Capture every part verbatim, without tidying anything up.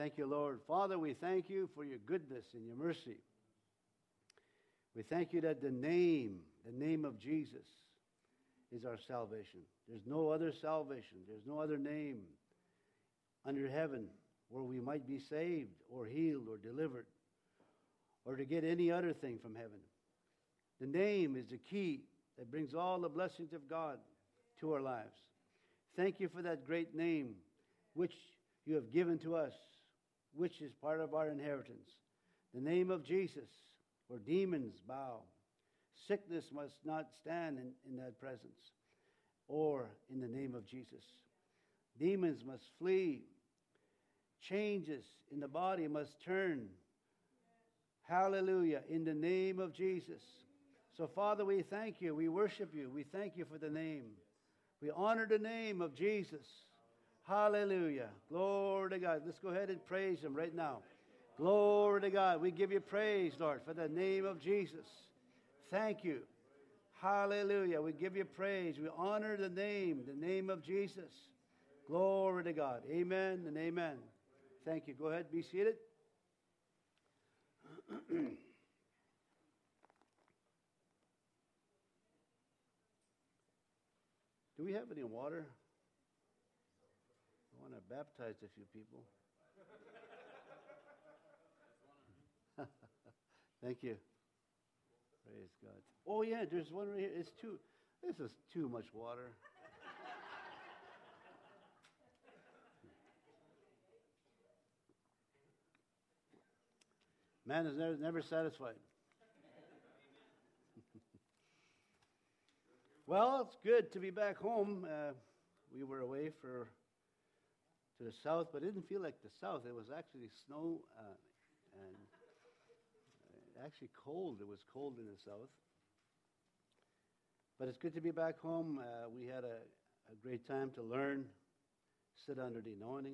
Thank you, Lord. Father, we thank you for your goodness and your mercy. We thank you that the name, the name of Jesus is our salvation. There's no other salvation. There's no other name under heaven where we might be saved or healed or delivered or to get any other thing from heaven. The name is the key that brings all the blessings of God to our lives. Thank you for that great name which you have given to us, which is part of our inheritance. The name of Jesus, where demons bow. Sickness must not stand in, in that presence or in the name of Jesus. Demons must flee. Changes in the body must turn. Hallelujah, in the name of Jesus. So, Father, we thank you. We worship you. We thank you for the name. We honor the name of Jesus. Hallelujah. Glory to God. Let's go ahead and praise him right now. Glory to God. We give you praise, Lord, for the name of Jesus. Thank you. Hallelujah. We give you praise. We honor the name, the name of Jesus. Glory to God. Amen and amen. Thank you. Go ahead. Be seated. Do we have any water? I want to baptize a few people. Thank you. Praise God. Oh, yeah, there's one right here. It's too, this is too much water. Man is never, never satisfied. Well, it's good to be back home. Uh, we were away for to the south, but it didn't feel like the south. It was actually snow uh, and uh, actually cold. It was cold in the south. But it's good to be back home. Uh, we had a, a great time to learn, sit under the anointing,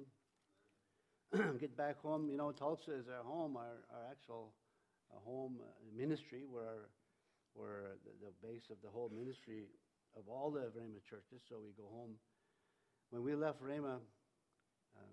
get back home. You know, Tulsa is our home, our, our actual uh, home uh, ministry, where our, where the, the base of the whole ministry of all the Rhema churches. So we go home. When we left Rhema, um,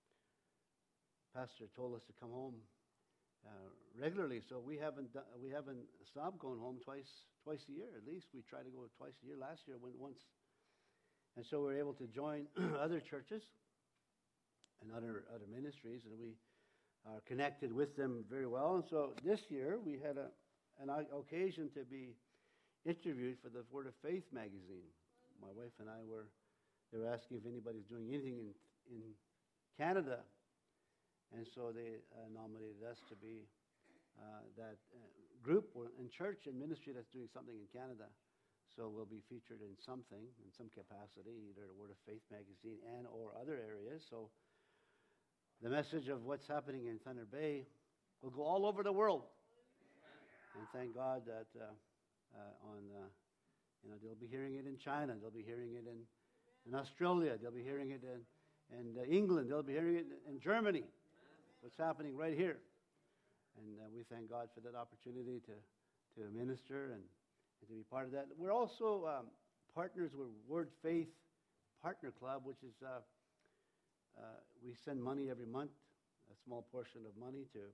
Pastor told us to come home uh, regularly. So we haven't done, we haven't stopped going home twice twice a year. At least we try to go twice a year. Last year went once, and so we're able to join other churches and other other ministries, and we are connected with them very well. And so this year we had a an occasion to be interviewed for the Word of Faith magazine. My wife and I were, they were asking if anybody's doing anything in in Canada, and so they uh, nominated us to be uh, that uh, group in church and ministry that's doing something in Canada. So we'll be featured in something, in some capacity, either the Word of Faith magazine and or other areas. So the message of what's happening in Thunder Bay will go all over the world. And thank God that uh, uh, on, uh, you know, they'll be hearing it in China. They'll be hearing it in, in Australia. They'll be hearing it in, in uh, England. They'll be hearing it in Germany. What's happening right here. And uh, we thank God for that opportunity to, to minister and, and to be part of that. We're also um, partners with Word Faith Partner Club, which is, uh, uh, we send money every month, a small portion of money to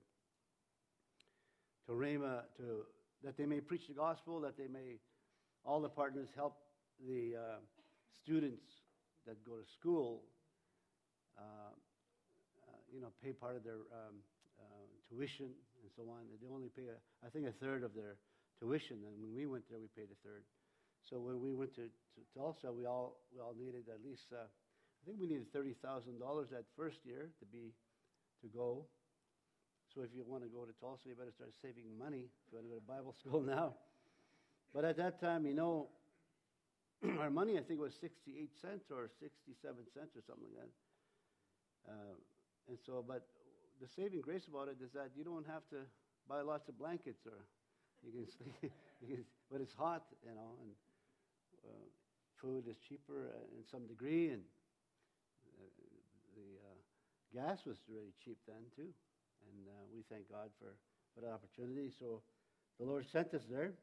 to Rhema, to, that they may preach the gospel, that they may, all the partners help the uh, students that go to school, uh, uh, you know, pay part of their um, uh, tuition and so on. They only pay, a, I think, a third of their tuition, and when we went there, we paid a third. So when we went to, to Tulsa, we all we all needed at least, uh, I think we needed thirty thousand dollars that first year to be, to go. So if you want to go to Tulsa, you better start saving money if you want to go to Bible school now. But at that time, you know, our money, I think, was sixty-eight cents or sixty-seven cents or something like that. Uh, and so, but the saving grace about it is that you don't have to buy lots of blankets, or you can sleep, you can, but it's hot, you know, and uh, food is cheaper uh, in some degree, and uh, the uh, gas was really cheap then, too. And uh, we thank God for, for that opportunity. So the Lord sent us there.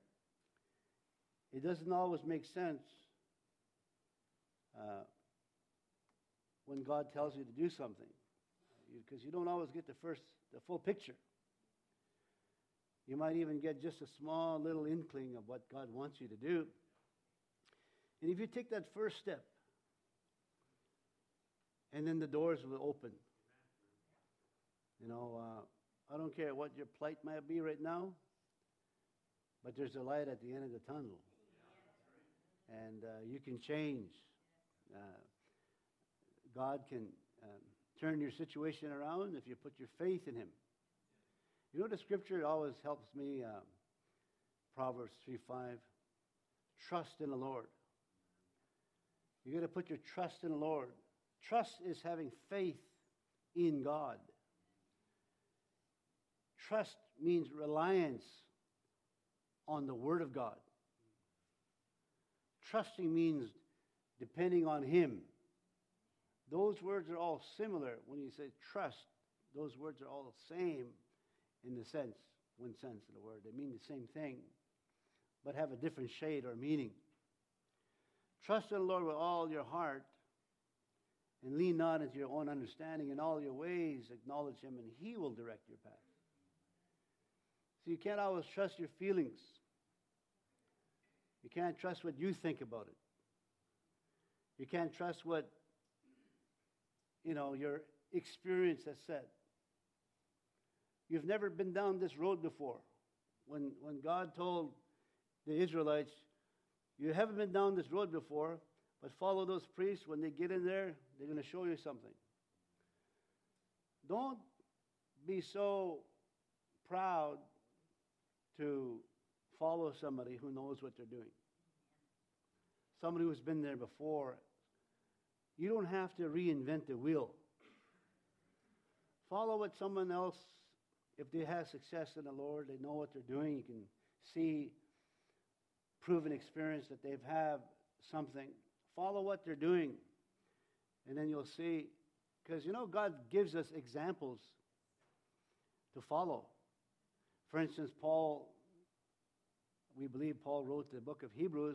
It doesn't always make sense uh, when God tells you to do something. You because you don't always get the first, the full picture. You might even get just a small little inkling of what God wants you to do. And if you take that first step, and then the doors will open. You know, uh, I don't care what your plight might be right now, but there's a light at the end of the tunnel. And uh, you can change. Uh, God can um, turn your situation around if you put your faith in Him. You know, the scripture always helps me, um, Proverbs three five, trust in the Lord. You got to put your trust in the Lord. Trust is having faith in God. Trust means reliance on the Word of God. Trusting means depending on Him. Those words are all similar. When you say trust, those words are all the same in the sense, one sense of the word. They mean the same thing, but have a different shade or meaning. Trust in the Lord with all your heart, and lean not into your own understanding. In all your ways acknowledge Him, and He will direct your path. So you can't always trust your feelings. You can't trust what you think about it. You can't trust what, you know, your experience has said. You've never been down this road before. When, when God told the Israelites, you haven't been down this road before, but follow those priests. When they get in there, they're going to show you something. Don't be so proud to follow somebody who knows what they're doing. Somebody who's been there before. You don't have to reinvent the wheel. Follow what someone else, if they have success in the Lord, they know what they're doing. You can see proven experience that they've had something. Follow what they're doing, and then you'll see. Because, you know, God gives us examples to follow. For instance, Paul, we believe Paul wrote the book of Hebrews.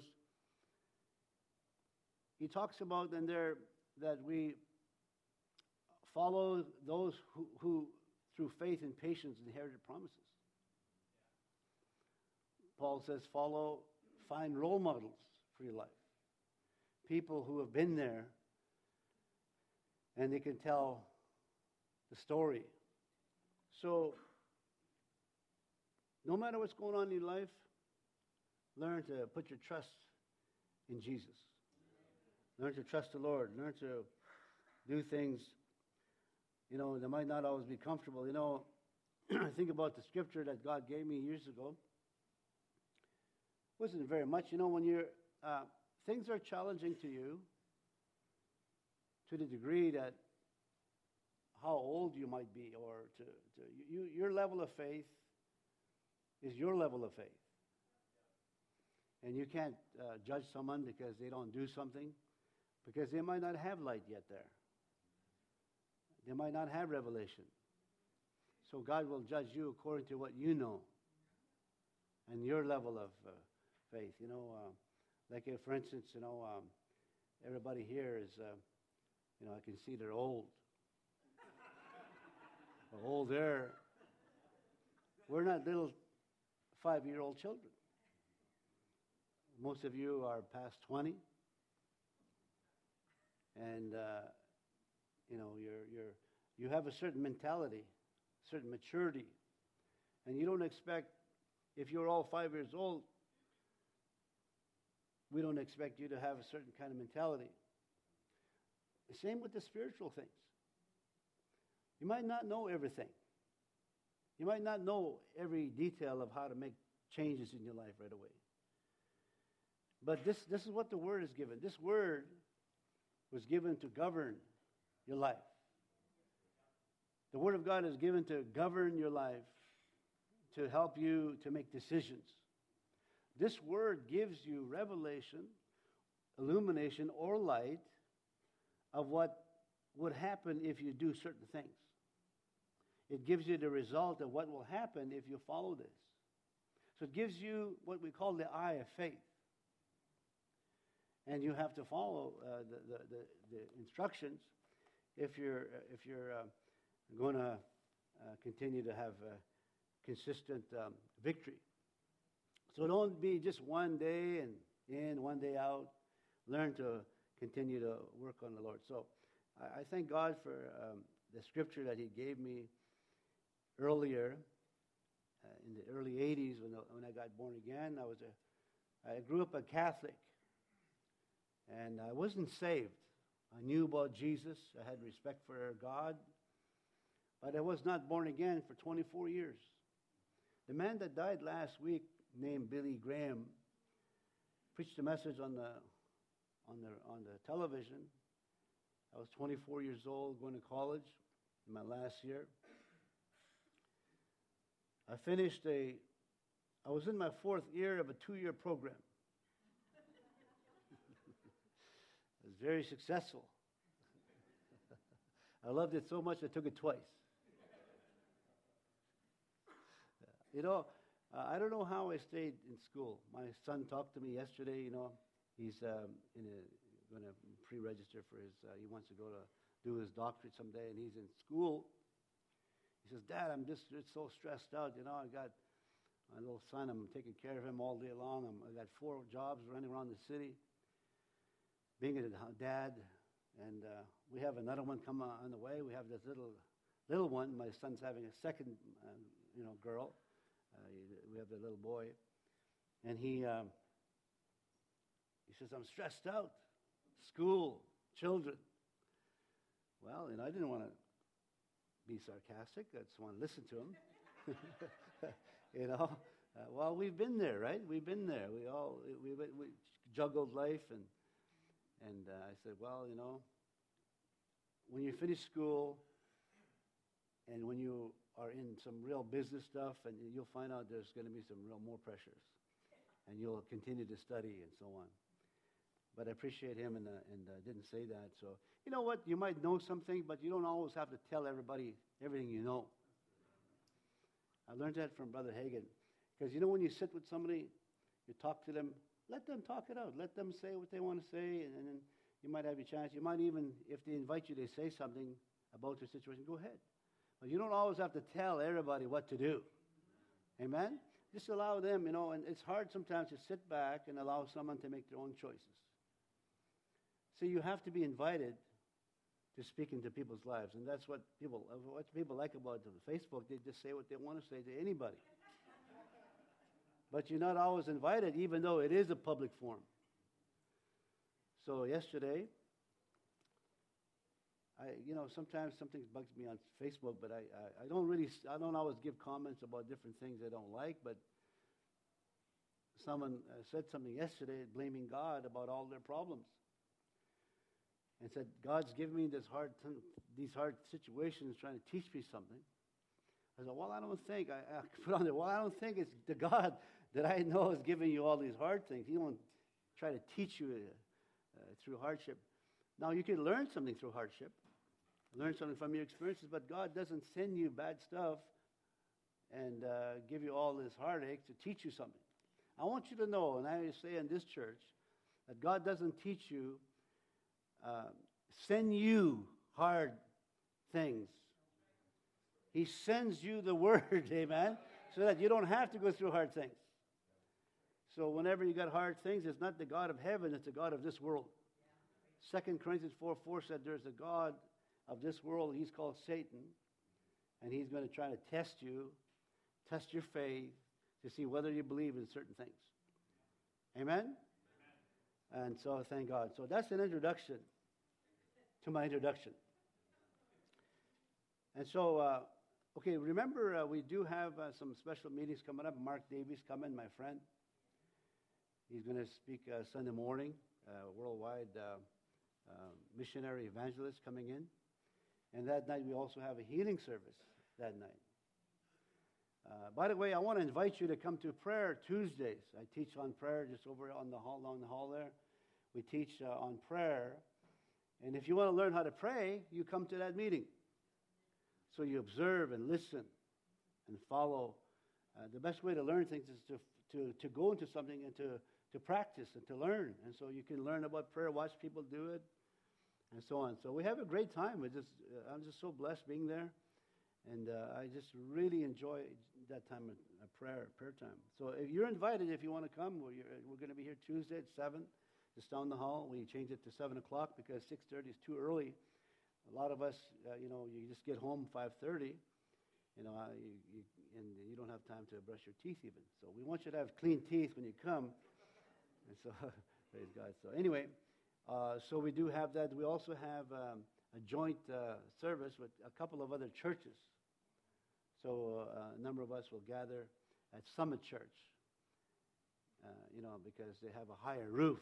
He talks about in there that we follow those who, who through faith and patience, inherited promises. Paul says, follow, find role models for your life. People who have been there, and they can tell the story. So, no matter what's going on in your life, learn to put your trust in Jesus. Learn to trust the Lord. Learn to do things. You know, they might not always be comfortable. You know, I think about the scripture that God gave me years ago. It wasn't very much. You know, when you're, uh, things are challenging to you to the degree that how old you might be, or to, to you, your level of faith is your level of faith. And you can't uh, judge someone because they don't do something, because they might not have light yet there. They might not have revelation. So God will judge you according to what you know and your level of uh, faith. You know, uh, like if, for instance, you know, um, everybody here is, uh, you know, I can see they're old. They're old there. We're not little five-year-old children. Most of you are past twenty. And, uh, you know, you're, you're, you have a certain mentality, certain maturity. And you don't expect, if you're all five years old, we don't expect you to have a certain kind of mentality. The same with the spiritual things. You might not know everything. You might not know every detail of how to make changes in your life right away. But this, this is what the Word is given. This Word was given to govern your life. The Word of God is given to govern your life, to help you to make decisions. This Word gives you revelation, illumination, or light of what would happen if you do certain things. It gives you the result of what will happen if you follow this. So it gives you what we call the eye of faith. And you have to follow uh, the, the, the, the instructions. If you're, if you're uh, going to uh, continue to have uh, consistent um, victory. So don't be just one day and in, one day out. Learn to continue to work on the Lord. So I, I thank God for um, the scripture that He gave me earlier uh, in the early eighties when, when I got born again. I was a, I grew up a Catholic, and I wasn't saved. I knew about Jesus. I had respect for God, but I was not born again for twenty-four years. The man that died last week, named Billy Graham, preached a message on the on the on the television. I was twenty-four years old, going to college in my last year. I finished a, I was in my fourth year of a two-year program. It was very successful. I loved it so much I took it twice. You know, uh, I don't know how I stayed in school. My son talked to me yesterday. You know, he's um, in a, going to pre-register for his. Uh, he wants to go to do his doctorate someday, and he's in school. He says, "Dad, I'm just, just so stressed out. You know, I got my little son. I'm taking care of him all day long. I'm, I got four jobs running around the city, being a dad, and uh, we have another one come on the way. We have this little, little one. My son's having a second, uh, you know, girl. Uh, we have the little boy, and he um, he says, I'm stressed out. School, children. Well, and I didn't want to be sarcastic. I just want to listen to him. you know, uh, well, we've been there, right? We've been there. We all we, we, we juggled life, and and uh, I said, well, you know, when you finish school, and when you are in some real business stuff, and you'll find out there's going to be some real more pressures, and you'll continue to study and so on. But I appreciate him and, uh, and uh, didn't say that. So, you know what? You might know something, but you don't always have to tell everybody everything you know. I learned that from Brother Hagin. Because, you know, when you sit with somebody, you talk to them, let them talk it out. Let them say what they want to say, and, and then you might have your chance. You might even, if they invite you to say something about their situation, go ahead. But you don't always have to tell everybody what to do. Amen? Just allow them, you know, and it's hard sometimes to sit back and allow someone to make their own choices. So you have to be invited to speak into people's lives. And that's what people, what people like about Facebook. They just say what they want to say to anybody. But you're not always invited, even though it is a public forum. So yesterday, I, you know, sometimes something bugs me on Facebook, but I, I, I don't really, I don't always give comments about different things I don't like, but someone uh, said something yesterday blaming God about all their problems. And said, God's given me this hard t- these hard situations trying to teach me something. I said, well, I don't think, I, I put on there, well, I don't think it's the God that I know is giving you all these hard things. He won't try to teach you uh, through hardship. Now, you can learn something through hardship, learn something from your experiences, but God doesn't send you bad stuff and uh, give you all this heartache to teach you something. I want you to know, and I say in this church, that God doesn't teach you, uh, send you hard things. He sends you the word, amen, so that you don't have to go through hard things. So whenever you got hard things, it's not the God of heaven, it's the God of this world. Second Corinthians four four said there's a God of this world. He's called Satan, and he's going to try to test you, test your faith, to see whether you believe in certain things. Amen? Amen. And so thank God. So that's an introduction to my introduction. And so, uh, okay, remember uh, we do have uh, some special meetings coming up. Mark Davies coming, my friend. He's going to speak uh, Sunday morning, uh, worldwide uh, uh, missionary evangelist coming in. And that night we also have a healing service that night. Uh, by the way, I want to invite you to come to prayer Tuesdays. I teach on prayer just over on the hall, along the hall there. We teach uh, on prayer. And if you want to learn how to pray, you come to that meeting. So you observe and listen and follow. Uh, the best way to learn things is to, to, to go into something and to, to practice and to learn. And so you can learn about prayer, watch people do it, and so on. So we have a great time. It just, uh, I'm just so blessed being there. And uh, I just really enjoy that time of, of prayer, prayer time. So if you're invited, if you want to come, we're, we're going to be here Tuesday at seven, just down the hall. We changed it to seven o'clock because six thirty is too early. A lot of us, uh, you know, you just get home five thirty, you know, uh, you, you, and you don't have time to brush your teeth even. So we want you to have clean teeth when you come. And so, praise God. So anyway, uh, so we do have that. We also have um, a joint uh, service with a couple of other churches. So uh, a number of us will gather at Summit Church, uh, you know, because they have a higher roof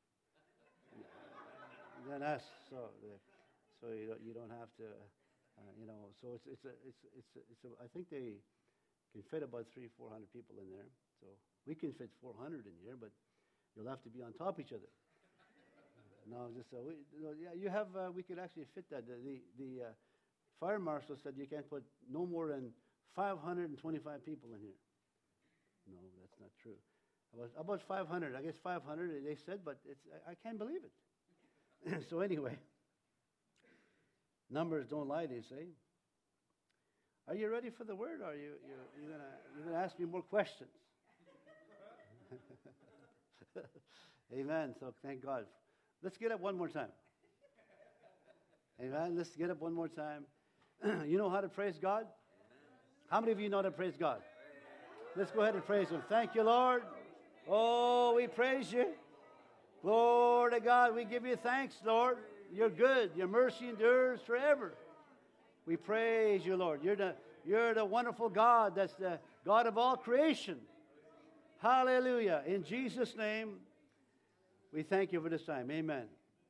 than us. So, so you don't, you don't have to, uh, you know. So it's it's a it's it's a, it's a, I think they can fit about three four hundred people in there. So we can fit four hundred in here, but you'll have to be on top of each other. No, just so we, you know, yeah, you have. Uh, we could actually fit that. The the, the uh, fire marshal said you can't put no more than five hundred twenty-five people in here. No, that's not true. About, about five hundred. I guess five hundred, they said, but it's, I, I can't believe it. So anyway, numbers don't lie, they say. Are you ready for the word, or are you, you, you're going you're gonna ask me more questions? Amen. So thank God. Let's get up one more time. Amen. Let's get up one more time. You know how to praise God? How many of you know how to praise God? Let's go ahead and praise Him. Thank you, Lord. Oh, we praise you. Glory to God. We give you thanks, Lord. You're good. Your mercy endures forever. We praise you, Lord. You're the, you're the wonderful God. That's the God of all creation. Hallelujah. In Jesus' name, we thank you for this time. Amen.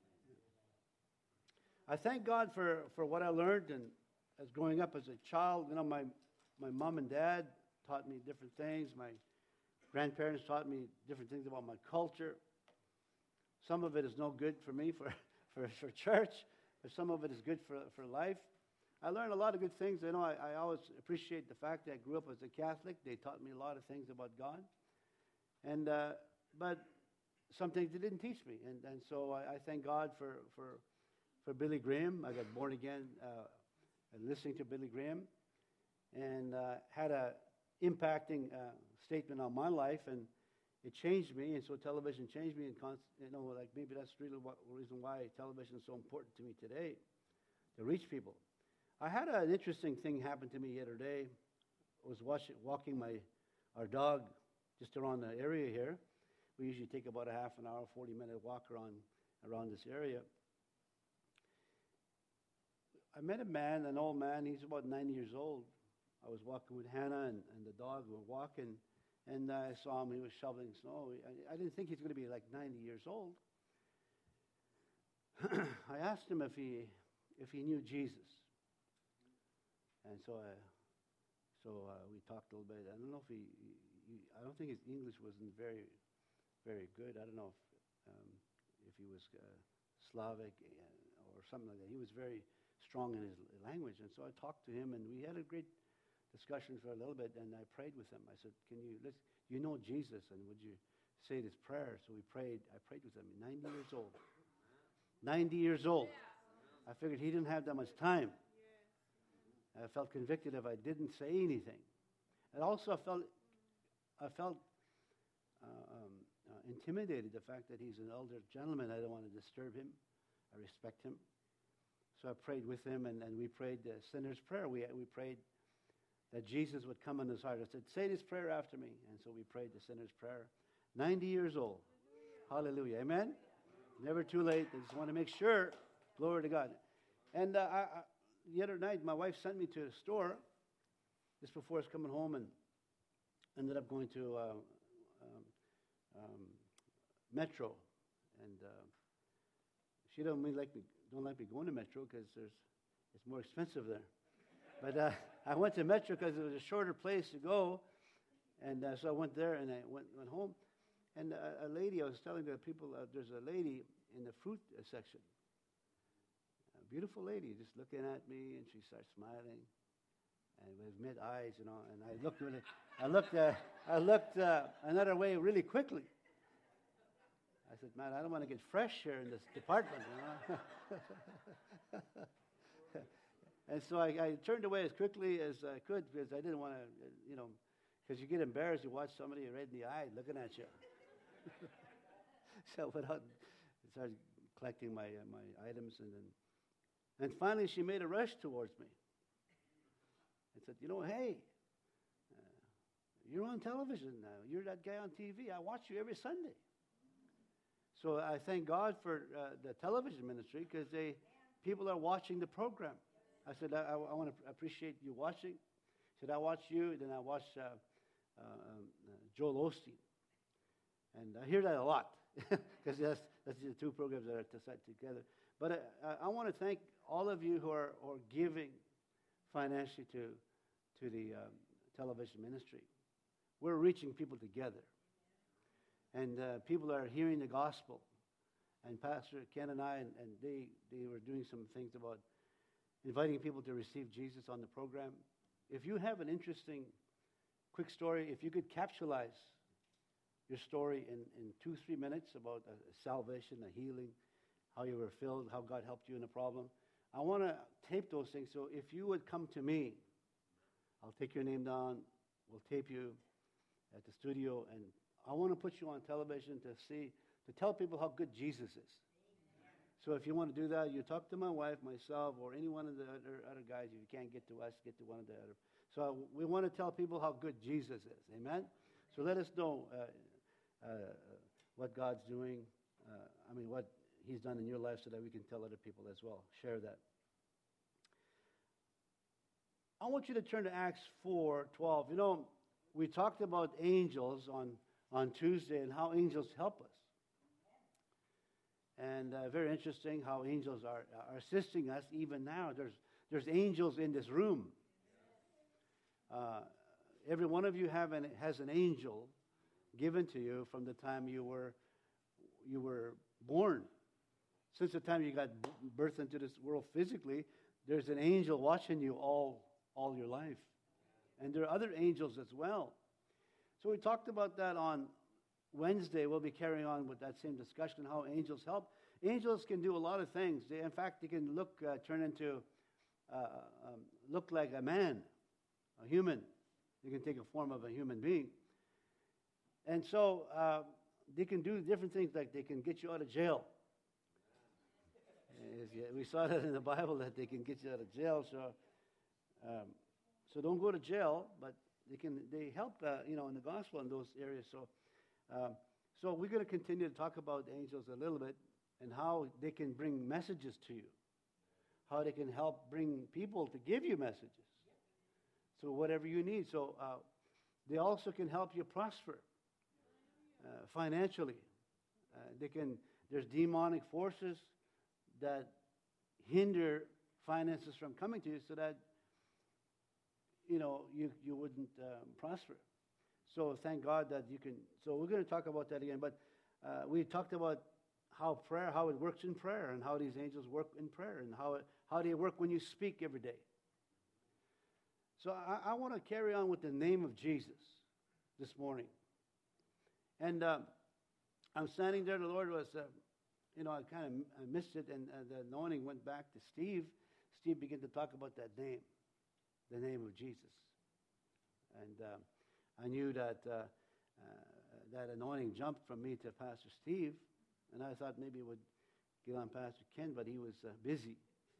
I thank God for, for what I learned and as growing up as a child. You know, my, my mom and dad taught me different things. My grandparents taught me different things about my culture. Some of it is no good for me for, for, for church, but some of it is good for, for life. I learned a lot of good things. You know, I, I always appreciate the fact that I grew up as a Catholic. They taught me a lot of things about God. And uh, but some things they didn't teach me. And, and so I, I thank God for, for, for Billy Graham. I got born again uh, listening to Billy Graham, and uh, had a impacting uh, statement on my life, and it changed me. And so television changed me, and const- you know, like maybe that's really what the reason why television is so important to me today, to reach people. I had an interesting thing happen to me the other day. I was watching, walking my our dog just around the area here. We usually take about a half an hour, forty minute walk around around this area. I met a man, an old man. He's about ninety years old. I was walking with Hannah and, and the dog. We were walking, and I saw him. He was shoveling snow. I, I didn't think he's going to be like ninety years old. I asked him if he if he knew Jesus, and so I, so uh, we talked a little bit. I don't know if he, he I don't think his English wasn't very very good. I don't know if um, if he was uh, Slavic or something like that. He was very strong in his language, and so I talked to him, and we had a great discussion for a little bit, and I prayed with him. I said, "Can you let's you know Jesus, and would you say this prayer?" So we prayed. I prayed with him. ninety years old. ninety years old. I figured he didn't have that much time. I felt convicted if I didn't say anything, and also I felt I felt uh, um, uh, intimidated. The fact that he's an elder gentleman, I don't want to disturb him. I respect him. So I prayed with him, and, and we prayed the sinner's prayer. We we prayed that Jesus would come in his heart. I said, "Say this prayer after me." And so we prayed the sinner's prayer. ninety years old. Hallelujah. Amen? Never too late. I just want to make sure. Glory to God. And uh, I, I, the other night, my wife sent me to a store just before I was coming home, and ended up going to uh, um, um, Metro. And uh, she don't really like me, don't like me going to Metro because there's it's more expensive there. But uh, I went to Metro because it was a shorter place to go, and uh, so I went there, and I went went home. And a, a lady, I was telling the people, uh, there's a lady in the fruit uh, section, a beautiful lady, just looking at me, and she starts smiling, and with mid eyes, you know. And I looked, really, I looked, uh, I looked uh, another way really quickly. I said, "Man, I don't want to get fresh here in this department, you know." And so I, I turned away as quickly as I could because I didn't want to, you know, because you get embarrassed. You watch somebody right in the eye looking at you. So I went out and started collecting my uh, my items, and then, and finally she made a rush towards me. I said, you know, hey, uh, you're on television now. You're that guy on T V. I watch you every Sunday. So I thank God for uh, the television ministry because they people are watching the program. I said, I, I, I want to appreciate you watching. I said, I watch you, then I watch uh, uh, uh, Joel Osteen. And I hear that a lot because that's, that's the two programs that are set together. But I, I want to thank all of you who are, are giving financially to, to the um, television ministry. We're reaching people together. And uh, people are hearing the gospel. And Pastor Ken and I, and, and they, they were doing some things about inviting people to receive Jesus on the program. If you have an interesting, quick story, if you could capsulize your story in, in two, three minutes about a, a salvation, a healing, how you were filled, how God helped you in a problem, I want to tape those things. So if you would come to me, I'll take your name down, we'll tape you at the studio, and I want to put you on television to see, to tell people how good Jesus is. So if you want to do that, you talk to my wife, myself, or any one of the other, other guys. If you can't get to us, get to one of the other. So we want to tell people how good Jesus is. Amen? So let us know uh, uh, what God's doing. Uh, I mean, what he's done in your life so that we can tell other people as well. Share that. I want you to turn to Acts four twelve. You know, we talked about angels on, on Tuesday and how angels help us. And uh, very interesting how angels are, are assisting us even now. There's, there's angels in this room. Uh, every one of you have an, has an angel given to you from the time you were, you were born. Since the time you got birthed into this world physically, there's an angel watching you all, all your life. And there are other angels as well. So we talked about that on Wednesday. We'll be carrying on with that same discussion, how angels help. Angels can do a lot of things. They, in fact, they can look, uh, turn into, uh, um, look like a man, a human. They can take a form of a human being. And so uh, they can do different things, like they can get you out of jail. We saw that in the Bible, that they can get you out of jail. So, um, so don't go to jail, but they can. They help, uh, you know, in the gospel in those areas. So. Um, so we're going to continue to talk about angels a little bit and how they can bring messages to you, how they can help bring people to give you messages. So whatever you need. So uh, they also can help you prosper uh, financially. Uh, they can. There's demonic forces that hinder finances from coming to you, so that you know you you wouldn't um, prosper. So thank God that you can. So we're going to talk about that again. But uh, we talked about how prayer, how it works in prayer, and how these angels work in prayer, and how it, how they work when you speak every day. So I, I want to carry on with the name of Jesus this morning. And uh, I'm standing there. The Lord was, uh, you know, I kind of I missed it, and uh, the anointing went back to Steve. Steve began to talk about that name, the name of Jesus, and. Uh, I knew that uh, uh, that anointing jumped from me to Pastor Steve, and I thought maybe it would get on Pastor Ken, but he was uh, busy.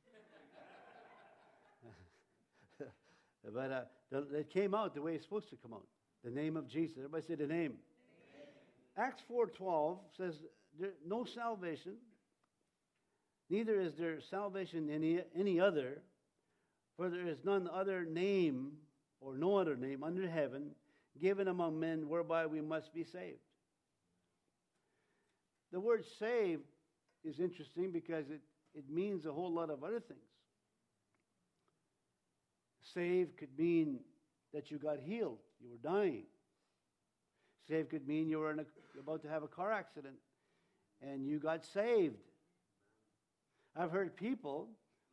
But uh, the, it came out the way it's supposed to come out. The name of Jesus. Everybody say the name. Amen. Acts four twelve says, there, no salvation, neither is there salvation in any, any other, for there is none other name, or no other name under heaven, given among men whereby we must be saved. The word saved is interesting because it, it means a whole lot of other things. Saved could mean that you got healed, you were dying. Saved could mean you were in a, about to have a car accident and you got saved. I've heard people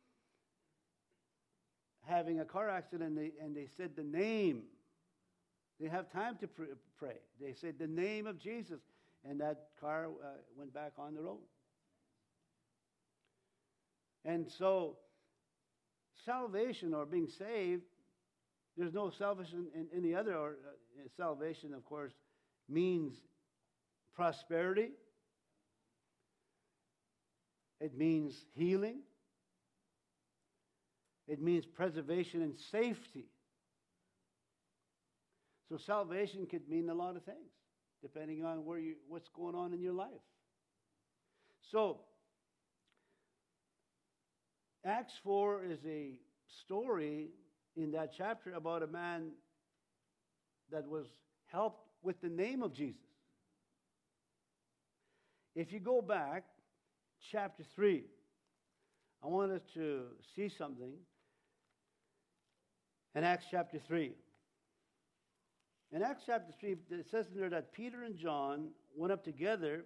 having a car accident and they, and they said the name. They have time to pray. They said the name of Jesus, and that car uh, went back on the road. And so, salvation or being saved, there's no salvation in any other. Or uh, salvation, of course, means prosperity. It means healing. It means preservation and safety. So salvation could mean a lot of things, depending on where you, what's going on in your life. So, Acts four is a story in that chapter about a man that was helped with the name of Jesus. If you go back, chapter three, I want us to see something in Acts chapter three. In Acts chapter three, it says in there that Peter and John went up together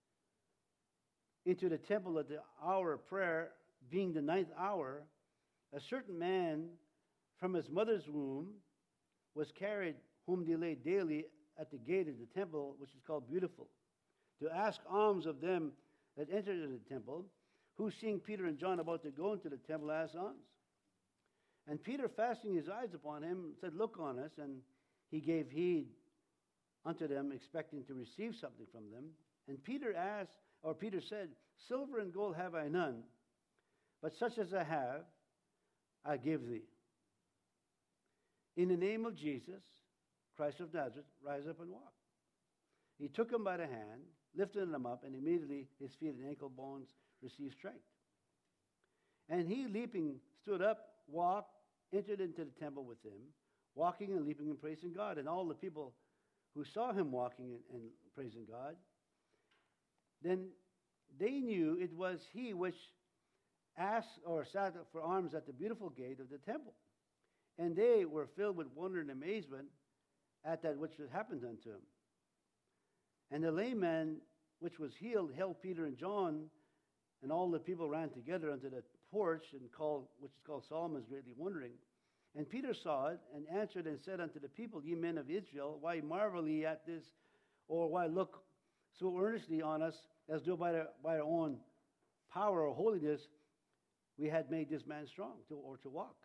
into the temple at the hour of prayer, being the ninth hour. A certain man from his mother's womb was carried, whom they laid daily at the gate of the temple, which is called Beautiful, to ask alms of them that entered into the temple, who, seeing Peter and John about to go into the temple, asked alms. And Peter, fastening his eyes upon him, said, "Look on us." And he gave heed unto them, expecting to receive something from them. And Peter asked, or Peter said, "Silver and gold have I none, but such as I have, I give thee. In the name of Jesus, Christ of Nazareth, rise up and walk." He took him by the hand, lifted him up, and immediately his feet and ankle bones received strength. And he, leaping, stood up, walked, entered into the temple with him, walking and leaping and praising God. And all the people who saw him walking and, and praising God, then they knew it was he which asked or sat for alms at the Beautiful gate of the temple. And they were filled with wonder and amazement at that which had happened unto him. And the lame man which was healed held Peter and John, and all the people ran together unto the porch, and called, which is called Solomon's, greatly wondering. And Peter saw it, and answered and said unto the people, "Ye men of Israel, why marvel ye at this, or why look so earnestly on us, as though by, the, by our own power or holiness we had made this man strong, to, or to walk?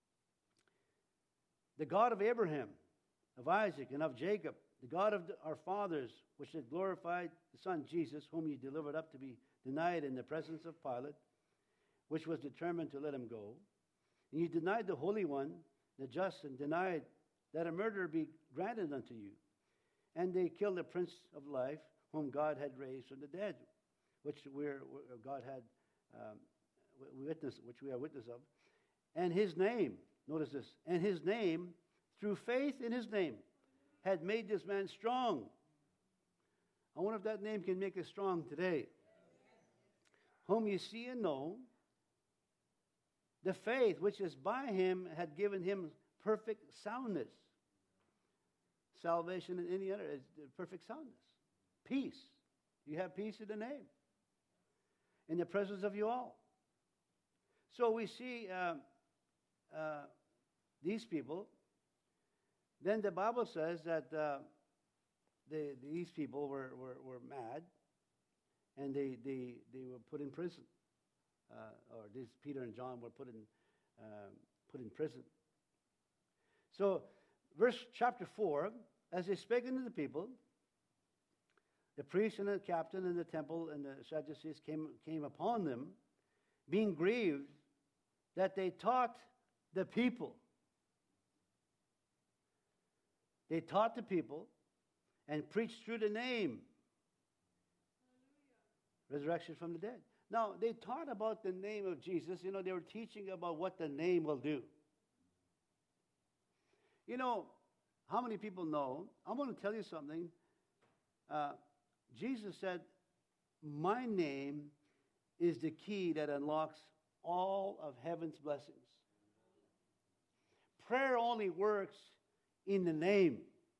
The God of Abraham, of Isaac, and of Jacob, the God of the, our fathers, which had glorified the Son Jesus, whom ye delivered up to be denied in the presence of Pilate, which was determined to let him go. And ye denied the Holy One, the just, and denied that a murderer be granted unto you. And they killed the Prince of Life, whom God had raised from the dead, which we're, God had um, witness, which we are witness of. And his name, notice this, and his name, through faith in his name, had made this man strong. I wonder if that name can make us strong today. Whom you see and know, the faith which is by him had given him perfect soundness. Salvation in any other is perfect soundness. Peace. You have peace in the name. In the presence of you all. So we see uh, uh, these people. Then the Bible says that uh, they, these people were, were, were mad, and they, they, they were put in prison. Uh, or these Peter and John were put in, um, put in prison. So, verse chapter four, as they spake unto the people, the priest and the captain and the temple and the Sadducees came, came upon them, being grieved that they taught the people. They taught the people and preached through the name. Resurrection from the dead. Now, they taught about the name of Jesus. You know, they were teaching about what the name will do. You know, how many people know? I'm going to tell you something. Uh, Jesus said, "My name is the key that unlocks all of heaven's blessings." Prayer only works in the name.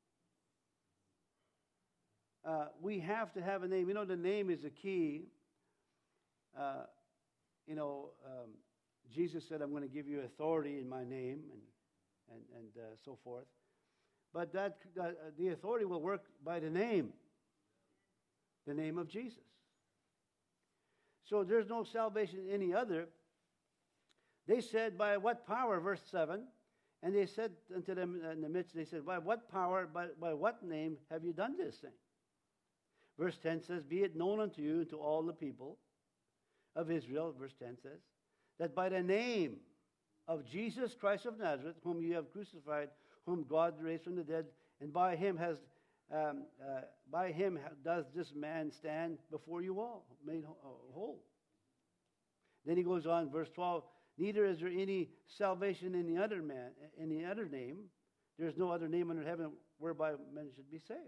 Uh, we have to have a name. You know, the name is the key. Uh, you know, um, Jesus said, "I'm going to give you authority in my name," and and and uh, so forth. But that uh, the authority will work by the name, the name of Jesus. So there's no salvation in any other. They said, by what power, verse seven, and they said unto them in the midst, they said, by what power, by, by what name have you done this thing? Verse ten says, be it known unto you and to all the people of Israel, verse ten says, that by the name of Jesus Christ of Nazareth, whom you have crucified, whom God raised from the dead, and by him has um, uh, by him does this man stand before you all, made whole. Then he goes on, verse twelve, neither is there any salvation in the other man, in the other name. There is no other name under heaven whereby men should be saved.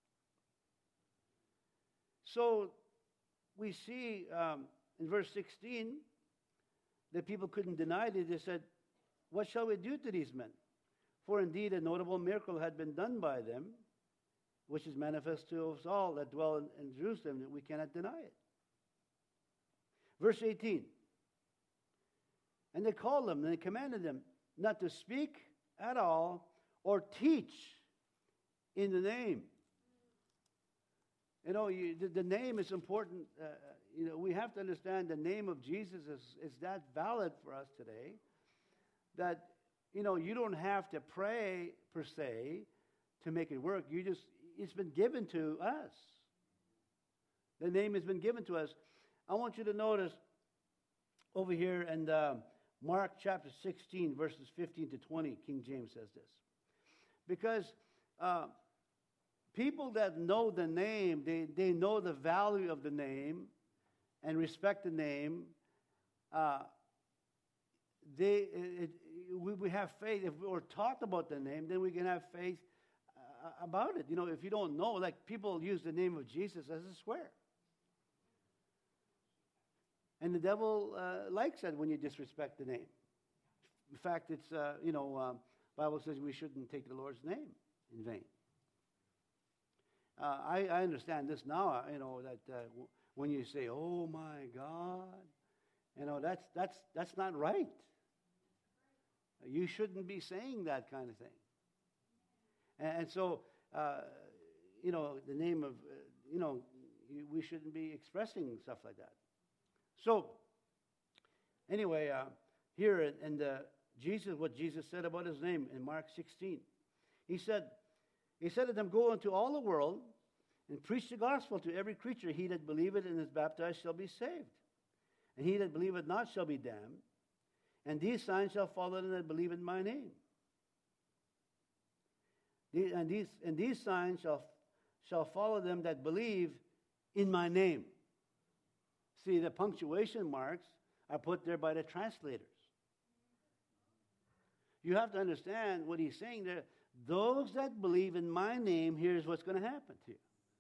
So we see um, in verse sixteen that people couldn't deny it. They said, what shall we do to these men? For indeed a notable miracle had been done by them, which is manifest to us all that dwell in, in Jerusalem, that we cannot deny it. Verse eighteen, and they called them, and they commanded them not to speak at all or teach in the name. You know, you, the, the name is important. Uh, you know, we have to understand the name of Jesus is, is that valid for us today that, you know, you don't have to pray per se to make it work. You just, it's been given to us. The name has been given to us. I want you to notice over here in uh, Mark chapter sixteen, verses fifteen to twenty, King James says this. Because uh, people that know the name, they, they know the value of the name and respect the name. Uh, they, it, we, we have faith. If we're taught about the name, then we can have faith uh, about it. You know, if you don't know, like people use the name of Jesus as a swear. And the devil uh, likes that when you disrespect the name. In fact, it's, uh, you know, um, Bible says we shouldn't take the Lord's name in vain. Uh, I, I understand this now, you know, that uh, w- when you say, oh my God, you know, that's, that's, that's not right. You shouldn't be saying that kind of thing. And, and so, uh, you know, the name of, uh, you know, we shouldn't be expressing stuff like that. So, anyway, uh, here in, in the Jesus, what Jesus said about his name in Mark sixteen, he said, he said to them, go into all the world and preach the gospel to every creature. He that believeth and is baptized shall be saved, and he that believeth not shall be damned. And these signs shall follow them that believe in my name. These, and these and these signs shall shall follow them that believe in my name. See, the punctuation marks are put there by the translators. You have to understand what he's saying there. Those that believe in my name, here's what's going to happen to you.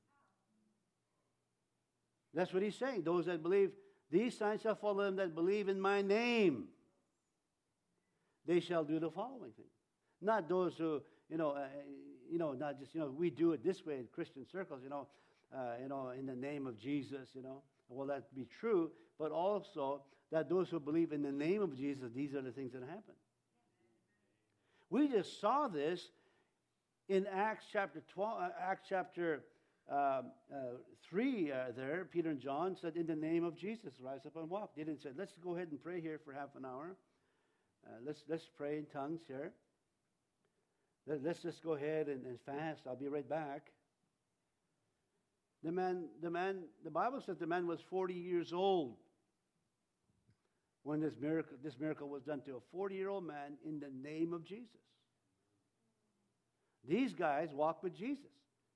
That's what he's saying. Those that believe, these signs shall follow them that believe in my name. They shall do the following thing. Not those who, you know, uh, you know, not just, you know, we do it this way in Christian circles, you know, uh, you know, in the name of Jesus, you know. Well, that be true, but also that those who believe in the name of Jesus, these are the things that happen. We just saw this in Acts chapter twelve, uh, Acts chapter uh, uh, three. Uh, there, Peter and John said, "In the name of Jesus, rise up and walk." They didn't say, "Let's go ahead and pray here for half an hour. Uh, let's let's pray in tongues here. Let, let's just go ahead and, and fast. I'll be right back." The man, the man, the Bible says the man was forty years old when this miracle, this miracle was done to a forty-year-old man in the name of Jesus. These guys walked with Jesus.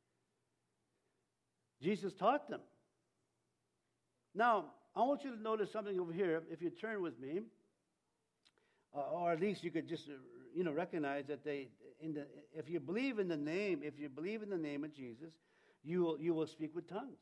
Jesus taught them. Now, I want you to notice something over here. If you turn with me, uh, or at least you could just, uh, you know, recognize that they, in the, if you believe in the name, if you believe in the name of Jesus, you will, you will speak with tongues.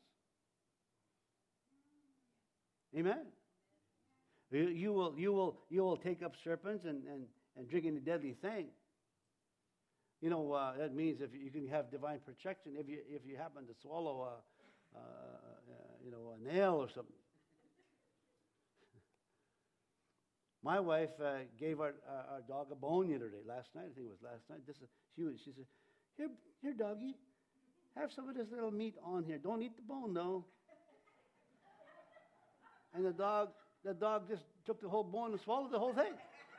Amen. You, you will, you will, you will take up serpents and, and, and drink any deadly thing. You know, uh, that means if you, you can have divine protection if you if you happen to swallow a, uh, uh, you know, a nail or something. My wife uh, gave our, uh, our dog a bone the other day. Last night, I think it was last night. This is, she was, she said, "Here, here, doggy, have some of this little meat on here. Don't eat the bone, though." And the dog, the dog just took the whole bone and swallowed the whole thing.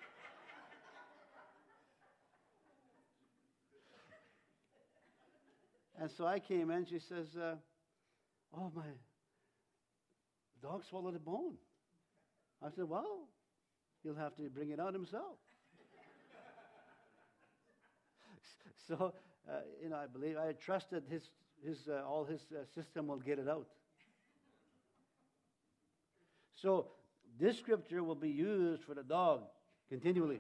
And so I came in, she says, uh, oh, my dog swallowed a bone. I said, well, he'll have to bring it out himself. So, uh, you know, I believe, I trusted his, his, uh, all his uh, system will get it out. So, this scripture will be used for the dog continually.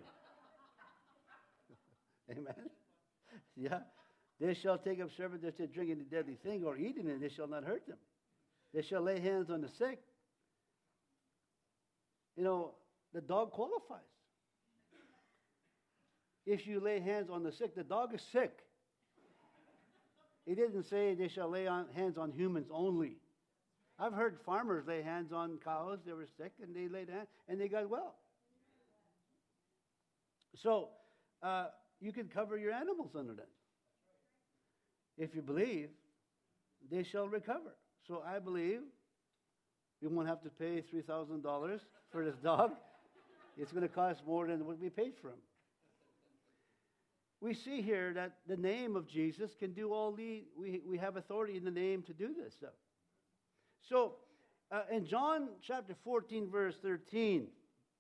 Amen? Yeah. They shall take up serpents, they shall drink any deadly thing or eat it, and they shall not hurt them. They shall lay hands on the sick. You know, the dog qualifies. If you lay hands on the sick, the dog is sick. He didn't say they shall lay on, hands on humans only. I've heard farmers lay hands on cows. They were sick, and they laid hands, and they got well. So, uh, you can cover your animals under that. If you believe, they shall recover. So I believe we won't have to pay three thousand dollars for this dog. It's going to cost more than what we paid for him. We see here that the name of Jesus can do all the, we, we have authority in the name to do this stuff. So uh, in John chapter fourteen, verse thirteen,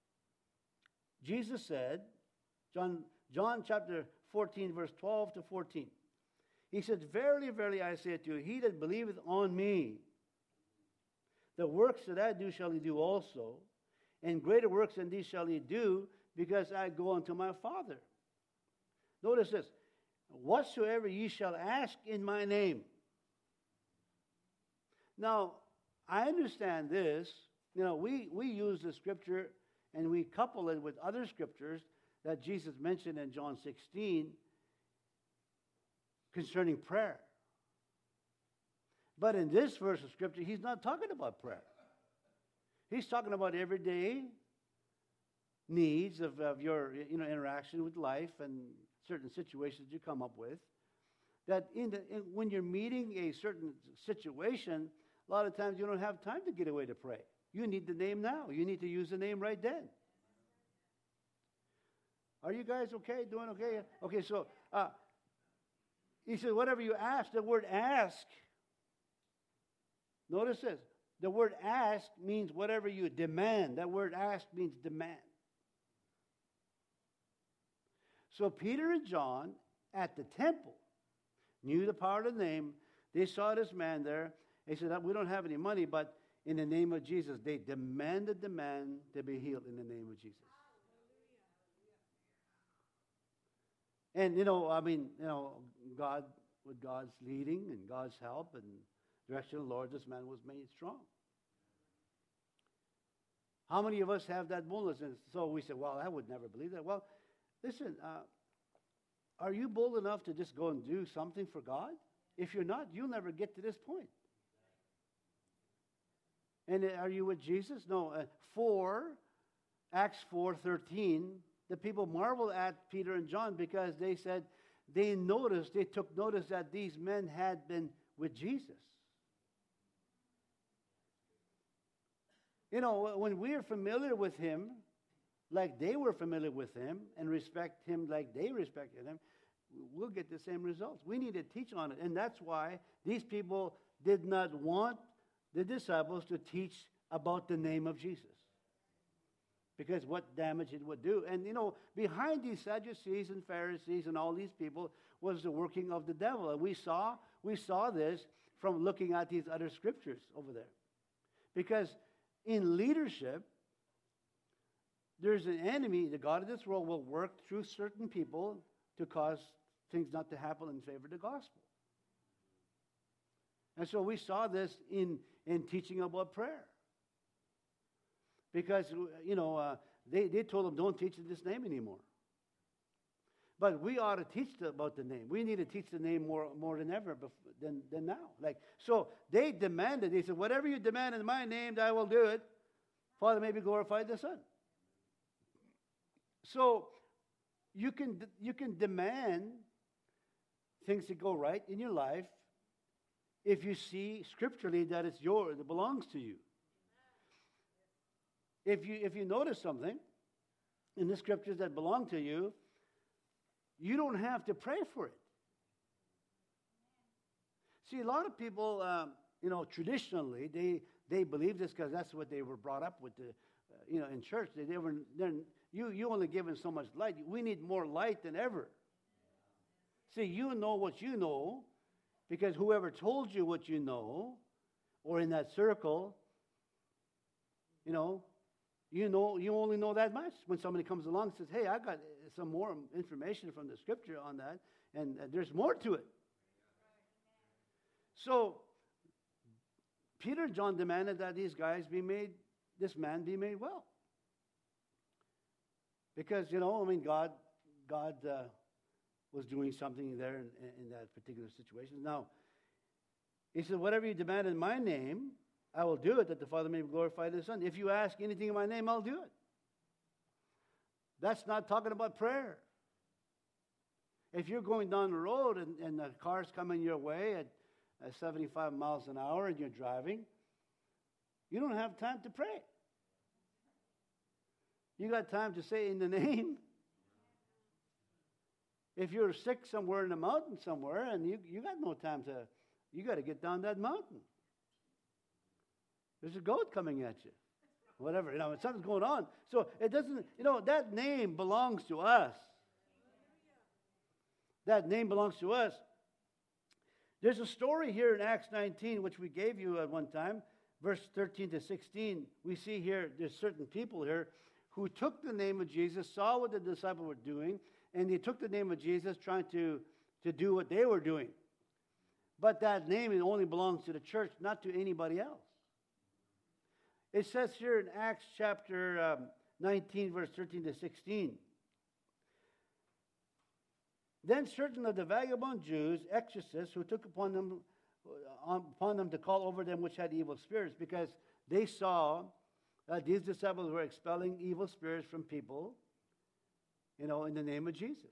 Jesus said, John, John chapter fourteen, verse twelve to fourteen, he said, verily, verily, I say to you, he that believeth on me, the works that I do shall he do also, and greater works than these shall he do, because I go unto my Father. Notice this, whatsoever ye shall ask in my name. Now, I understand this. You know, we, we use the scripture and we couple it with other scriptures that Jesus mentioned in John sixteen concerning prayer. But in this verse of scripture, he's not talking about prayer. He's talking about everyday needs of, of your you know, interaction with life and certain situations you come up with. That in the, in, when you're meeting a certain situation, a lot of times you don't have time to get away to pray. You need the name now. You need to use the name right then. Are you guys okay? Doing okay? Okay, so uh, he said, whatever you ask, the word ask, notice this. The word ask means whatever you demand. That word ask means demand. So Peter and John at the temple knew the power of the name. They saw this man there. They said, we don't have any money, but in the name of Jesus, they demanded the man to be healed in the name of Jesus. And, you know, I mean, you know, God, with God's leading and God's help and direction of the Lord, this man was made strong. How many of us have that boldness? And so we say, well, I would never believe that. Well, listen, uh, are you bold enough to just go and do something for God? If you're not, you'll never get to this point. And are you with Jesus? No. Uh, four, Acts four thirteen, the people marveled at Peter and John because they said they noticed, they took notice that these men had been with Jesus. You know, when we are familiar with him, like they were familiar with him, and respect him like they respected him, we'll get the same results. We need to teach on it. And that's why these people did not want the disciples to teach about the name of Jesus. Because what damage it would do. And, you know, behind these Sadducees and Pharisees and all these people was the working of the devil. And we saw, we saw this from looking at these other scriptures over there. Because in leadership, there's an enemy. The God of this world will work through certain people to cause things not to happen in favor of the gospel. And so we saw this in, in teaching about prayer. Because, you know, uh, they, they told them, don't teach this name anymore. But we ought to teach the, about the name. We need to teach the name more, more than ever before, than, than now. Like, so they demanded, they said, whatever you demand in my name, I will do it. Father, may be glorified the Son. So you can, you can demand things to go right in your life if you see scripturally that it's yours, it belongs to you. if you if you notice something in the scriptures that belong to you, you don't have to pray for it. See, a lot of people, um, you know, traditionally, they, they believe this because that's what they were brought up with, the, uh, you know, in church. They, they were, you, you only given so much light. We need more light than ever. See, you know what you know because whoever told you what you know, or in that circle, you know, you know, you only know that much. When somebody comes along and says, hey, I got some more information from the scripture on that, and uh, there's more to it. So, Peter and John demanded that these guys be made, this man be made well. Because, you know, I mean, God, God uh, was doing something there in, in that particular situation. Now, he said, whatever you demand in my name, I will do it, that the Father may be glorified in the Son. If you ask anything in my name, I'll do it. That's not talking about prayer. If you're going down the road and, and the car's coming your way at, at seventy-five miles an hour and you're driving, you don't have time to pray. You got time to say in the name. If you're sick somewhere in the mountain somewhere and you, you got no time to, you got to get down that mountain. There's a goat coming at you. Whatever, you know, something's going on. So it doesn't, you know, that name belongs to us. That name belongs to us. There's a story here in Acts nineteen, which we gave you at one time, verse thirteen to sixteen. We see here, there's certain people here who took the name of Jesus, saw what the disciples were doing, and they took the name of Jesus trying to, to do what they were doing. But that name it only belongs to the church, not to anybody else. It says here in Acts chapter um, nineteen, verse thirteen to sixteen. Then certain of the vagabond Jews, exorcists, who took upon them, uh, upon them to call over them which had evil spirits, because they saw that these disciples were expelling evil spirits from people, you know, in the name of Jesus.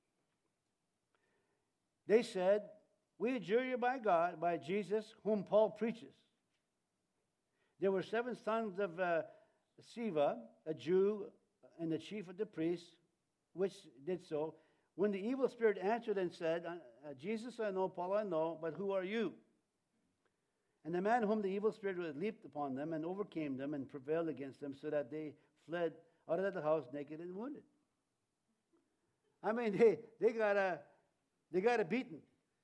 They said, we adjure you by God, by Jesus, whom Paul preaches. There were seven sons of uh, Sceva, a Jew, and the chief of the priests, which did so. When the evil spirit answered and said, uh, Jesus I know, Paul I know, but who are you? And the man whom the evil spirit had leaped upon them and overcame them and prevailed against them, so that they fled out of the house naked and wounded. I mean, they, they got a, they got a beaten.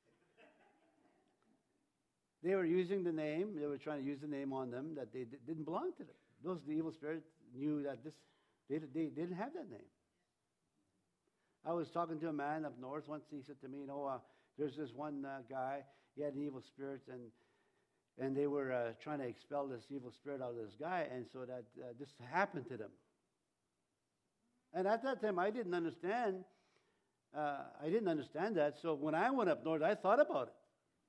They were using the name, they were trying to use the name on them that they d- didn't belong to them. Those the evil spirits knew that this they, they didn't have that name. I was talking to a man up north once. He said to me, you know, uh, there's this one uh, guy, he had an evil spirit, and and they were uh, trying to expel this evil spirit out of this guy, and so that uh, this happened to them. And at that time, I didn't understand. Uh, I didn't understand that. So when I went up north, I thought about it.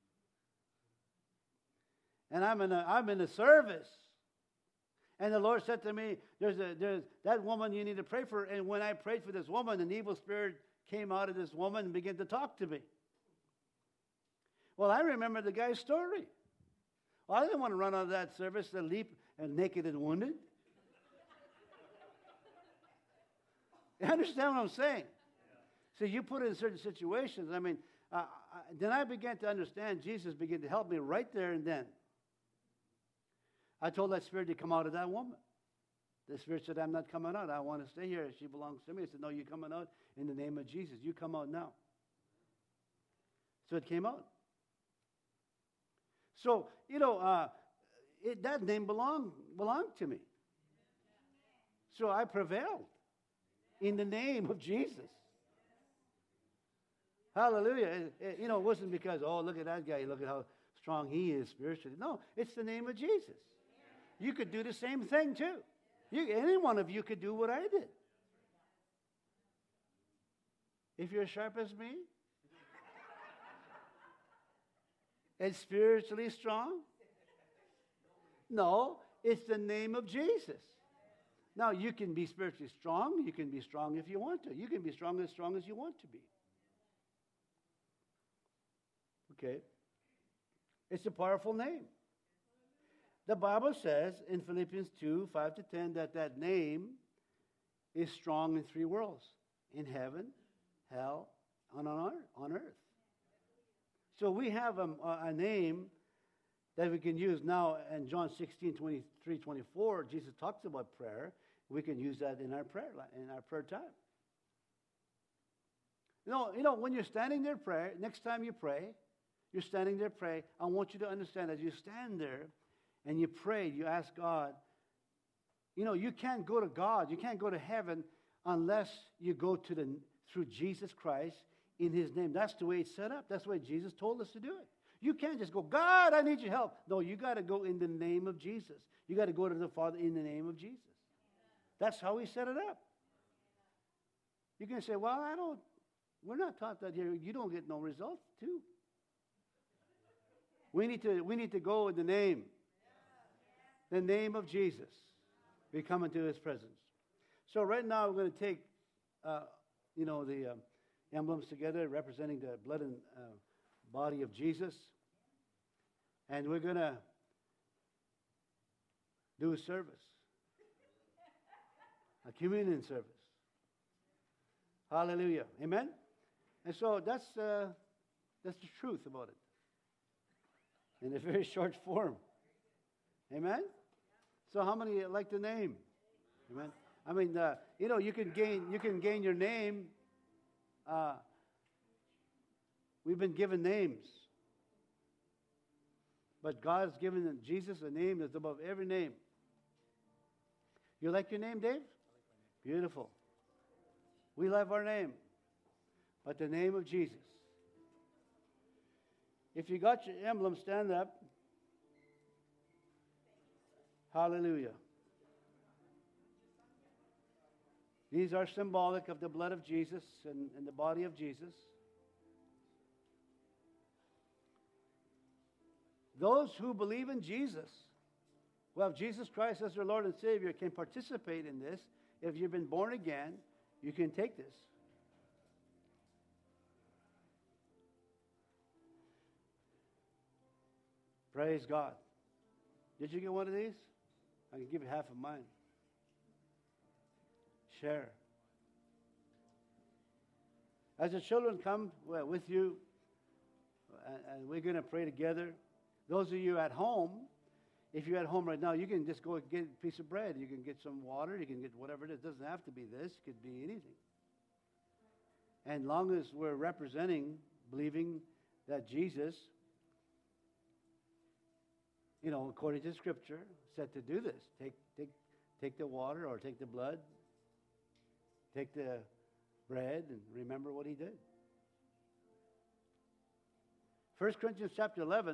And I'm in a, I'm in a service. And the Lord said to me, there's a, there's that woman you need to pray for. And when I prayed for this woman, an evil spirit came out of this woman and began to talk to me. Well, I remember the guy's story. Well, I didn't want to run out of that service to leap and naked and wounded. You understand what I'm saying? So you put it in certain situations. I mean, uh, I, then I began to understand. Jesus began to help me right there and then. I told that spirit to come out of that woman. The spirit said, I'm not coming out. I want to stay here. She belongs to me. I said, no, you're coming out in the name of Jesus. You come out now. So it came out. So, you know, uh, it, that name belonged, belonged to me. So I prevailed in the name of Jesus. Hallelujah. It, it, you know, it wasn't because, oh, look at that guy. Look at how strong he is spiritually. No, it's the name of Jesus. You could do the same thing too. You, any one of you could do what I did. If you're as sharp as me and spiritually strong, no, it's the name of Jesus. Now, you can be spiritually strong. You can be strong if you want to. You can be strong as strong as you want to be. Okay? It's a powerful name. the Bible says in Philippians two, five to ten, that that name is strong in three worlds. In heaven, hell, and on earth. On earth. So we have a, a name that we can use now. In John sixteen, twenty-three, twenty-four, Jesus talks about prayer. We can use that in our prayer, in our prayer time. You know, you know, when you're standing there pray, next time you pray, you're standing there pray, I want you to understand, as you stand there and you pray, you ask God, you know, you can't go to God, you can't go to heaven unless you go to the through Jesus Christ in His name. That's the way it's set up. That's the way Jesus told us to do it. You can't just go, God, I need your help. No, you got to go in the name of Jesus. You got to go to the Father in the name of Jesus. That's how He set it up. You can say, well, I don't, we're not taught that here. You don't get no results, too. We need to, we need to go in the name. The name of Jesus. We come into His presence. So right now we're going to take, uh, you know, the um, emblems together representing the blood and uh, body of Jesus. And we're going to do a service. A communion service. Hallelujah. Amen? And so that's, uh, that's the truth about it. In a very short form. Amen? So how many like the name? Amen? I mean, uh, you know, you can gain, you can gain your name. Uh, we've been given names. But God's given Jesus a name that's above every name. You like your name, Dave? Beautiful. We love our name. But the name of Jesus. If you got your emblem, stand up. Hallelujah. These are symbolic of the blood of Jesus and, and the body of Jesus. Those who believe in Jesus, who have Jesus Christ as their Lord and Savior, can participate in this. If you've been born again, you can take this. Praise God. Did you get one of these? I can give you half of mine. Share. As the children come well, with you, and, and we're going to pray together. Those of you at home, if you're at home right now, you can just go get a piece of bread. You can get some water. You can get whatever it is. It doesn't have to be this. It could be anything. And long as we're representing, believing that Jesus, you know, according to Scripture, said to do this. Take, take, take the water or take the blood. Take the bread and remember what He did. First Corinthians chapter eleven,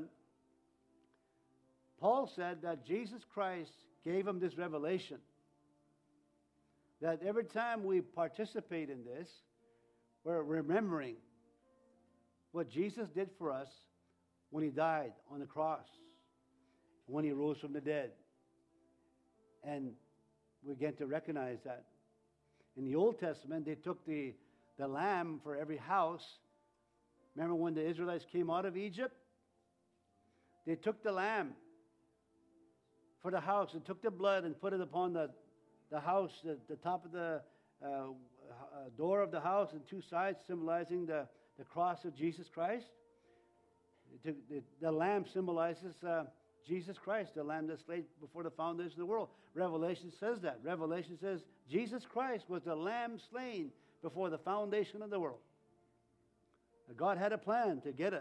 Paul said that Jesus Christ gave him this revelation. That every time we participate in this, we're remembering what Jesus did for us when He died on the cross, when He rose from the dead. And we get to recognize that. In the Old Testament, they took the, the lamb for every house. Remember when the Israelites came out of Egypt? They took the lamb for the house and took the blood and put it upon the, the house, the, the top of the uh, uh, door of the house and two sides, symbolizing the, the cross of Jesus Christ. The, the, the lamb symbolizes uh, Jesus Christ, the lamb that's laid before the foundation of the world. Revelation says that. Revelation says Jesus Christ was the lamb slain before the foundation of the world. God had a plan to get us.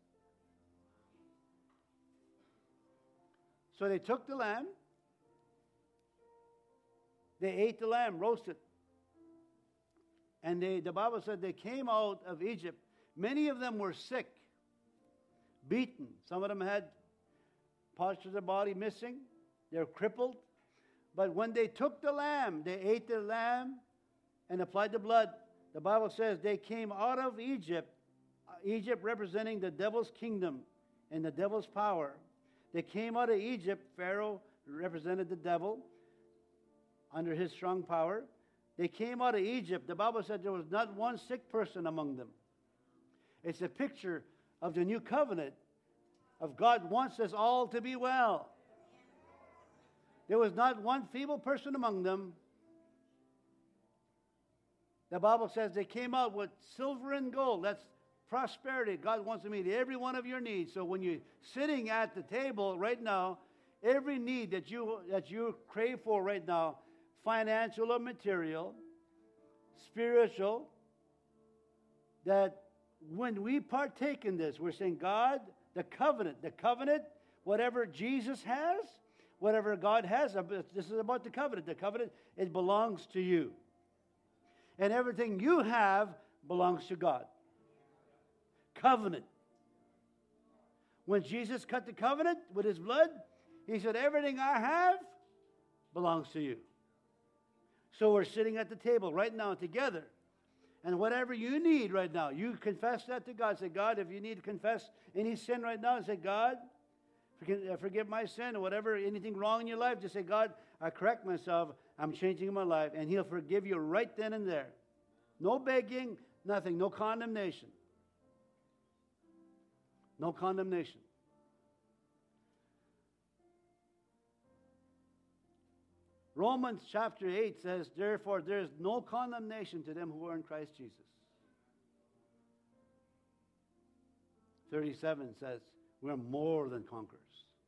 So they took the lamb. They ate the lamb, roasted. And they, the Bible said they came out of Egypt. Many of them were sick, beaten. Some of them had parts of their body missing. They're crippled. But when they took the lamb, they ate the lamb and applied the blood. The Bible says they came out of Egypt, Egypt representing the devil's kingdom and the devil's power. They came out of Egypt. Pharaoh represented the devil under his strong power. They came out of Egypt. The Bible said there was not one sick person among them. It's a picture of the new covenant of God wants us all to be well. There was not one feeble person among them. The Bible says they came out with silver and gold. That's prosperity. God wants to meet every one of your needs. So when you're sitting at the table right now, every need that you that you crave for right now, financial or material, spiritual, that when we partake in this, we're saying, God, the covenant, the covenant, whatever Jesus has, whatever God has, this is about the covenant. The covenant, it belongs to you. And everything you have belongs to God. Covenant. When Jesus cut the covenant with his blood, he said, everything I have belongs to you. So we're sitting at the table right now together. And whatever you need right now, you confess that to God. Say, God, if you need to confess any sin right now, say, God, forgive my sin or whatever, anything wrong in your life, just say, God, I correct myself. I'm changing my life. And he'll forgive you right then and there. No begging, nothing, no condemnation. No condemnation. Romans chapter eight says, therefore, there is no condemnation to them who are in Christ Jesus. thirty-seven says, we're more than conquerors.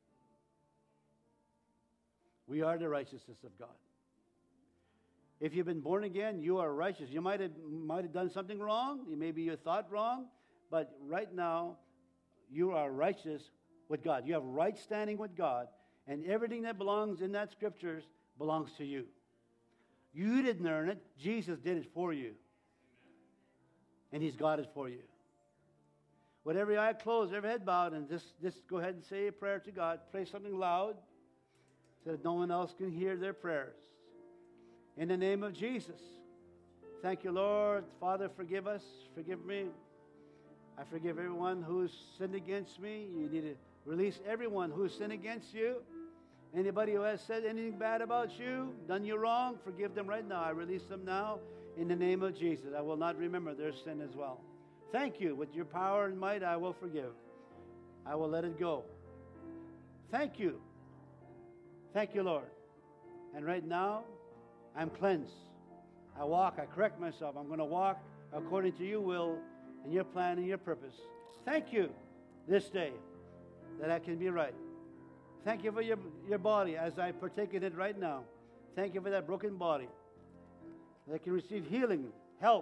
We are the righteousness of God. If you've been born again, you are righteous. You might have, might have done something wrong. Maybe you thought wrong. But right now, you are righteous with God. You have right standing with God. And everything that belongs in that scriptures belongs to you. You didn't earn it. Jesus did it for you. And he's got it for you. With every eye closed, every head bowed, and just, just go ahead and say a prayer to God. Pray something loud so that no one else can hear their prayers. In the name of Jesus. Thank you, Lord. Father, forgive us. Forgive me. I forgive everyone who's sinned against me. You need to release everyone who's sinned against you. Anybody who has said anything bad about you, done you wrong, forgive them right now. I release them now in the name of Jesus. I will not remember their sin as well. Thank you. With your power and might, I will forgive. I will let it go. Thank you. Thank you, Lord. And right now, I'm cleansed. I walk, I correct myself. I'm going to walk according to your will and your plan and your purpose. Thank you this day that I can be right. Thank you for your, your body as I partake in it right now. Thank you for that broken body that can receive healing, health.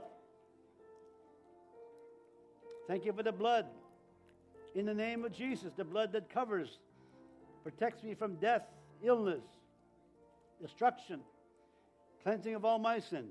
Thank you for the blood. In the name of Jesus, the blood that covers, protects me from death, illness, destruction, cleansing of all my sins.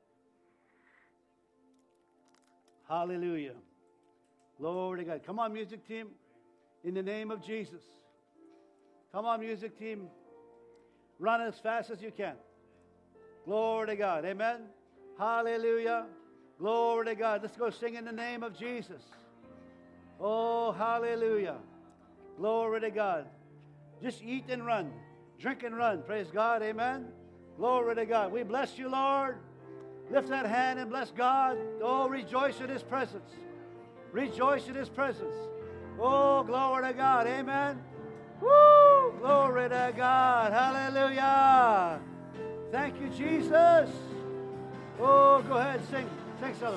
Hallelujah. Glory to God. Come on, music team. In the name of Jesus. Come on, music team. Run as fast as you can. Glory to God. Amen. Hallelujah. Glory to God. Let's go sing in the name of Jesus. Oh, hallelujah. Glory to God. Just eat and run. Drink and run. Praise God. Amen. Glory to God. We bless you, Lord. Lift that hand and bless God. Oh, rejoice in his presence. Rejoice in his presence. Oh, glory to God. Amen. Woo! Glory to God. Hallelujah. Thank you, Jesus. Oh, go ahead. Sing. Sing something.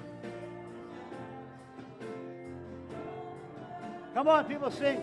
Come on, people, sing.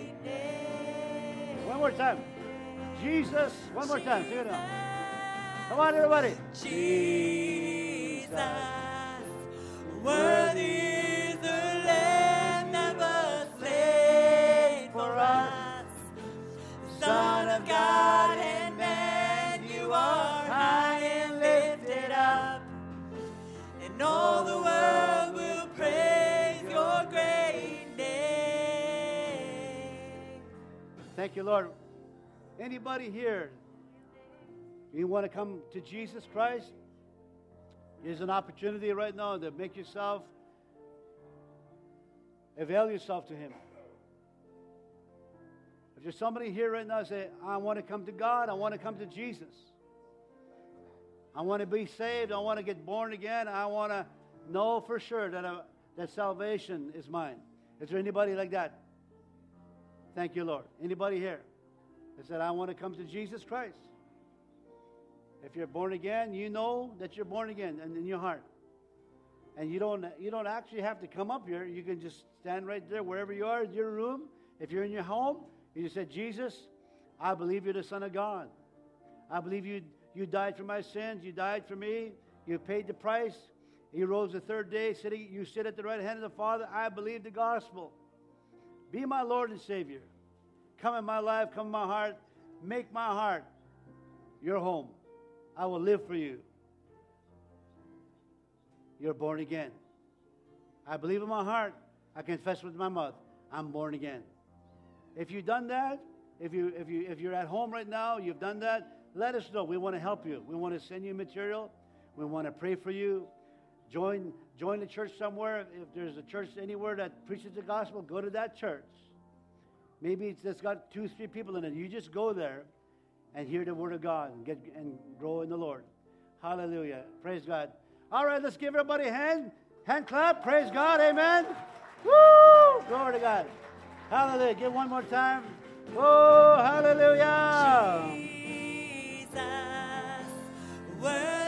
Time. Jesus, one more time. Sing it out. Come on, everybody. Jesus, worthy is the Lamb that was slain for us. Son of God and man, you are high and lifted up, and all the world will praise your great name. Thank you, Lord. Anybody here, you want to come to Jesus Christ? Here's an opportunity right now to make yourself, avail yourself to Him. If there's somebody here right now, say, I want to come to God, I want to come to Jesus. I want to be saved, I want to get born again, I want to know for sure that, I, that salvation is mine. Is there anybody like that? Thank you, Lord. Anybody here that said, I want to come to Jesus Christ? If you're born again, you know that you're born again and in your heart. And you don't you don't actually have to come up here. You can just stand right there wherever you are in your room. If you're in your home, you just say, Jesus, I believe you're the Son of God. I believe you you died for my sins. You died for me. You paid the price. You rose the third day. Sitting, you sit at the right hand of the Father. I believe the gospel. Be my Lord and Savior. Come in my life. Come in my heart. Make my heart your home. I will live for you. You're born again. I believe in my heart. I confess with my mouth. I'm born again. If you've done that, if you if you if you're at home right now, you've done that, let us know. We want to help you. We want to send you material. We want to pray for you. Join join the church somewhere. If there's a church anywhere that preaches the gospel, go to that church. Maybe it's just got two, three people in it. You just go there and hear the word of God and get and grow in the Lord. Hallelujah. Praise God. All right, let's give everybody a hand. Hand clap. Praise God. Amen. Woo! Glory to God. Hallelujah. Give one more time. Whoa, hallelujah. Jesus, worthy